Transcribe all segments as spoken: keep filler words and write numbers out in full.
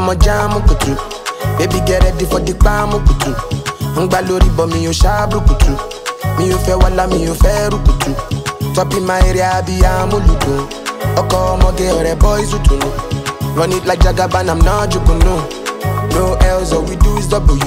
I'ma jam kutu. Baby get ready for the palm kutu. Ngba lori but me yo shabru kutu. Me yo fe wala me yo fe rukutu. Top in my area be amuludu. Oko moge ore boys utunu. Run it like Jagaban, I'm not joking, no. No else, all we do is W.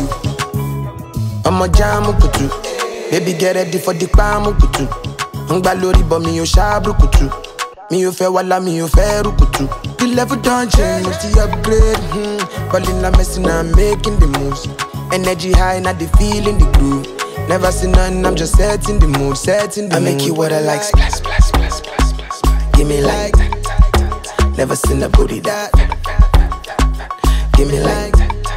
I'ma jam kutu. Baby get ready for the palm kutu. Ngba lori but me yo shabru kutu. Me yo fe wala me yo fe rukutu. The level don't change, the upgrade. Hmm. Calling la messing, I'm making the moves. Energy high, not the feeling the groove. Never seen none, I'm just setting the mood, setting the mood. I make you what I like, splash, splash, splash, splash, splash. Give me like, never seen a booty that. Give me like,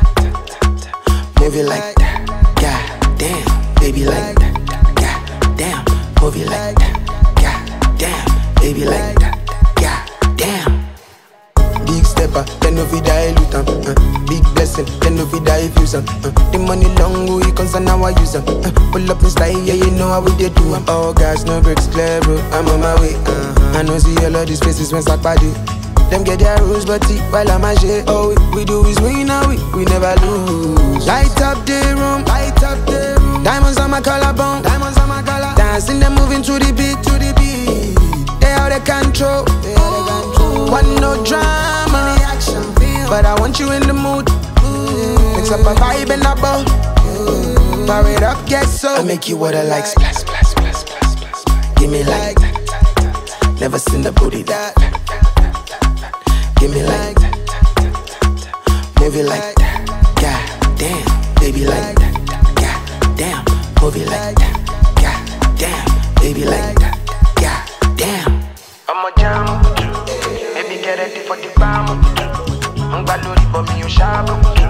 move it like that. God damn, baby like that. God damn, move it like that. God damn, baby like that. God damn. Big stepper, then no vida elutan. Uh, big blessing, then no vida if you uh, the money long, we concern now I use them. Uh, pull up in style, yeah, you know how we they do. Um. Oh, guys, no breaks, clear, bro. I'm on my way. Uh-huh. I know see all of these faces when sack body. Them get their rules, but see, while I'm a shit. All we, we do is win, now we, we never lose. Light up the room, light up the room. Diamonds on my collarbone, diamonds on my collar. Dancing, them moving to the beat, to the beat. They out of control, they out of control. Want no drama, action, but I want you in the mood. Mix up a vibe and a bow. Power it up, get so. I make you what I like, splash, splash, splash, splash, splash. Give me like, never seen the booty that. Give me like, move it like that. God damn, baby like that. God damn, move it like that. God damn, baby like that. God damn. I'ma jam, baby get ready for the palm. Ngba lori but me yo shabru.